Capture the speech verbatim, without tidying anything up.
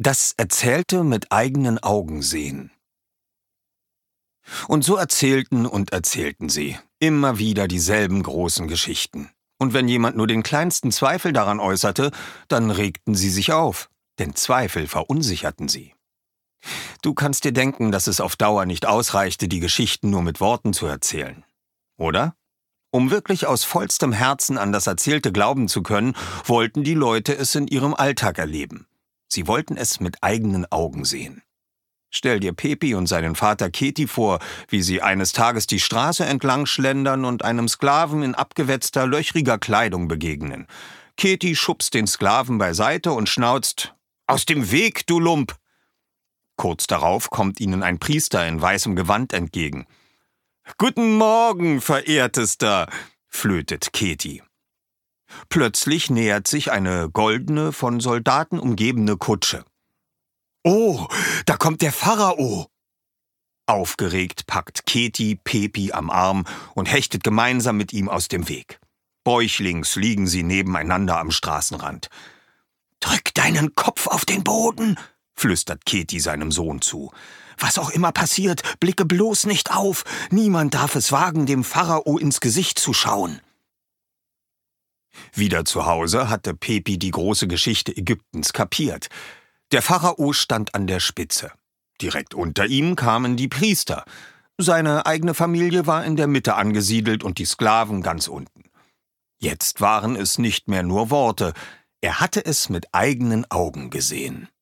Das Erzählte mit eigenen Augen sehen. Und so erzählten und erzählten sie immer wieder dieselben großen Geschichten. Und wenn jemand nur den kleinsten Zweifel daran äußerte, dann regten sie sich auf, denn Zweifel verunsicherten sie. Du kannst dir denken, dass es auf Dauer nicht ausreichte, die Geschichten nur mit Worten zu erzählen. Oder? Um wirklich aus vollstem Herzen an das Erzählte glauben zu können, wollten die Leute es in ihrem Alltag erleben. Sie wollten es mit eigenen Augen sehen. Stell dir Pepi und seinen Vater Keti vor, wie sie eines Tages die Straße entlang schlendern und einem Sklaven in abgewetzter, löchriger Kleidung begegnen. Keti schubst den Sklaven beiseite und schnauzt: »Aus dem Weg, du Lump!« Kurz darauf kommt ihnen ein Priester in weißem Gewand entgegen. »Guten Morgen, Verehrtester«, flötet Keti. Plötzlich nähert sich eine goldene, von Soldaten umgebene Kutsche. »Oh, da kommt der Pharao!« Aufgeregt packt Keti Pepi am Arm und hechtet gemeinsam mit ihm aus dem Weg. Bäuchlings liegen sie nebeneinander am Straßenrand. »Drück deinen Kopf auf den Boden«, flüstert Keti seinem Sohn zu. »Was auch immer passiert, blicke bloß nicht auf. Niemand darf es wagen, dem Pharao ins Gesicht zu schauen.« Wieder zu Hause hatte Pepi die große Geschichte Ägyptens kapiert. Der Pharao stand an der Spitze. Direkt unter ihm kamen die Priester. Seine eigene Familie war in der Mitte angesiedelt und die Sklaven ganz unten. Jetzt waren es nicht mehr nur Worte, er hatte es mit eigenen Augen gesehen.